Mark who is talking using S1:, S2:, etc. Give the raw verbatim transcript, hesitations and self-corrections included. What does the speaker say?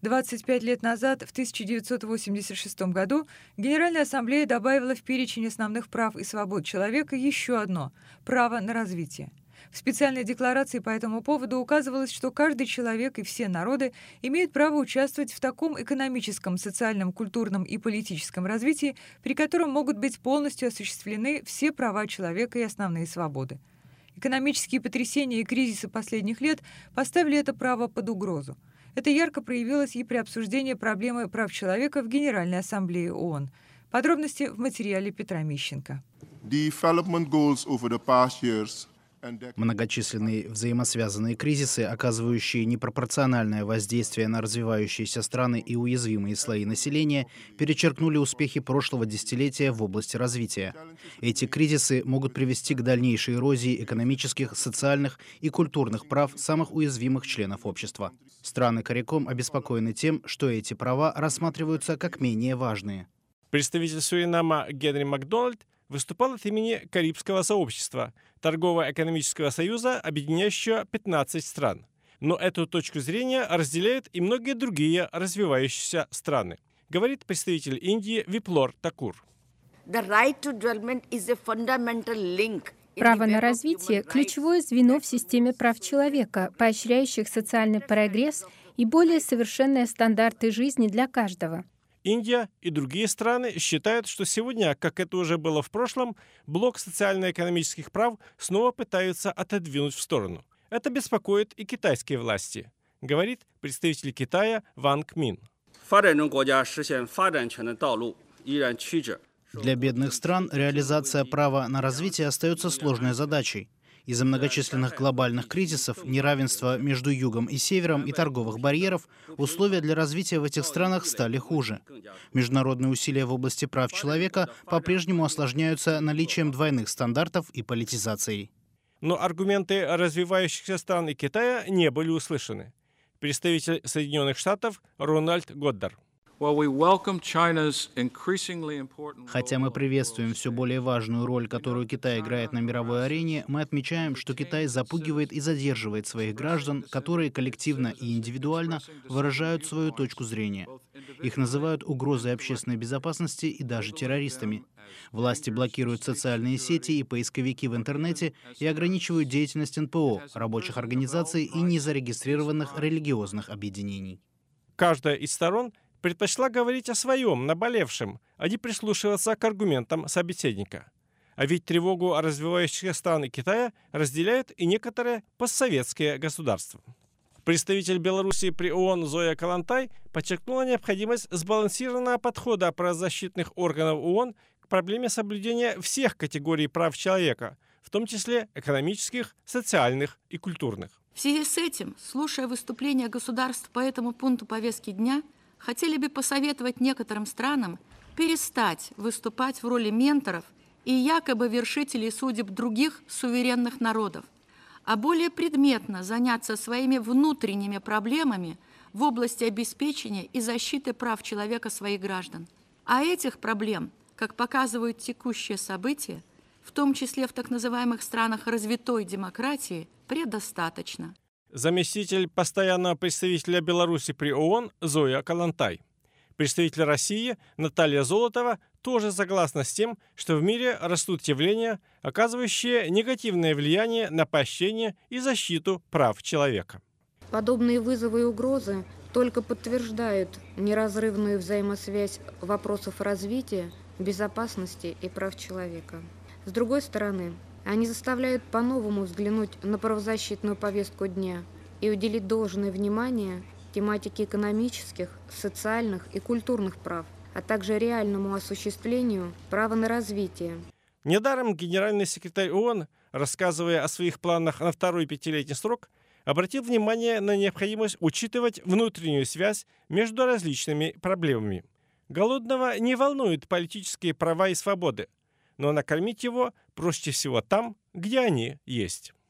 S1: двадцать пять лет назад, в тысяча девятьсот восемьдесят шестом году, Генеральная Ассамблея добавила в перечень основных прав и свобод человека еще одно – право на развитие. В специальной декларации по этому поводу указывалось, что каждый человек и все народы имеют право участвовать в таком экономическом, социальном, культурном и политическом развитии, при котором могут быть полностью осуществлены все права человека и основные свободы. Экономические потрясения и кризисы последних лет поставили это право под угрозу. Это ярко проявилось и при обсуждении проблемы прав человека в Генеральной Ассамблее ООН. Подробности в материале Петра Мищенко.
S2: Многочисленные взаимосвязанные кризисы, оказывающие непропорциональное воздействие на развивающиеся страны и уязвимые слои населения, перечеркнули успехи прошлого десятилетия в области развития. Эти кризисы могут привести к дальнейшей эрозии экономических, социальных и культурных прав самых уязвимых членов общества. Страны Кариком обеспокоены тем, что эти права рассматриваются как менее важные.
S3: Представитель Суринама Генри Макдональд выступал от имени Карибского сообщества, торгово-экономического союза, объединяющего пятнадцать стран. Но эту точку зрения разделяют и многие другие развивающиеся страны, говорит представитель Индии Виплор Такур.
S4: Право на развитие – ключевое звено в системе прав человека, поощряющих социальный прогресс и более совершенные стандарты жизни для каждого.
S3: Индия и другие страны считают, что сегодня, как это уже было в прошлом, блок социально-экономических прав снова пытаются отодвинуть в сторону. Это беспокоит и китайские власти, говорит представитель Китая Ванг Мин.
S2: Для бедных стран реализация права на развитие остается сложной задачей. Из-за многочисленных глобальных кризисов, неравенства между югом и севером и торговых барьеров, условия для развития в этих странах стали хуже. Международные усилия в области прав человека по-прежнему осложняются наличием двойных стандартов и политизацией.
S3: Но аргументы развивающихся стран и Китая не были услышаны. Представитель Соединенных Штатов Рональд Годдар.
S2: Хотя мы приветствуем все более важную роль, которую Китай играет на мировой арене, мы отмечаем, что Китай запугивает и задерживает своих граждан, которые коллективно и индивидуально выражают свою точку зрения. Их называют угрозой общественной безопасности и даже террористами. Власти блокируют социальные сети и поисковики в интернете и ограничивают деятельность эн пэ о, рабочих организаций и незарегистрированных религиозных объединений.
S3: Каждая из сторон предпочла говорить о своем наболевшем, а не прислушиваться к аргументам собеседника. А ведь тревогу о развивающихся стран и Китая разделяют и некоторые постсоветские государства. Представитель Беларуси при ООН Зоя Калантай подчеркнула необходимость сбалансированного подхода правозащитных органов ООН к проблеме соблюдения всех категорий прав человека, в том числе экономических, социальных и культурных.
S5: В связи с этим, слушая выступления государств по этому пункту повестки дня, хотели бы посоветовать некоторым странам перестать выступать в роли менторов и якобы вершителей судеб других суверенных народов, а более предметно заняться своими внутренними проблемами в области обеспечения и защиты прав человека своих граждан. А этих проблем, как показывают текущие события, в том числе в так называемых странах развитой демократии, предостаточно.
S3: Заместитель постоянного представителя Беларуси при ООН Зоя Калантай. Представитель России Наталья Золотова тоже согласна с тем, что в мире растут явления, оказывающие негативное влияние на поощрение и защиту прав человека.
S6: Подобные вызовы и угрозы только подтверждают неразрывную взаимосвязь вопросов развития, безопасности и прав человека. С другой стороны, они заставляют по-новому взглянуть на правозащитную повестку дня и уделить должное внимание тематике экономических, социальных и культурных прав, а также реальному осуществлению права на развитие.
S3: Недаром генеральный секретарь ООН, рассказывая о своих планах на второй пятилетний срок, обратил внимание на необходимость учитывать внутреннюю связь между различными проблемами. Голодного не волнуют политические права и свободы, но накормить его проще всего там, где они есть.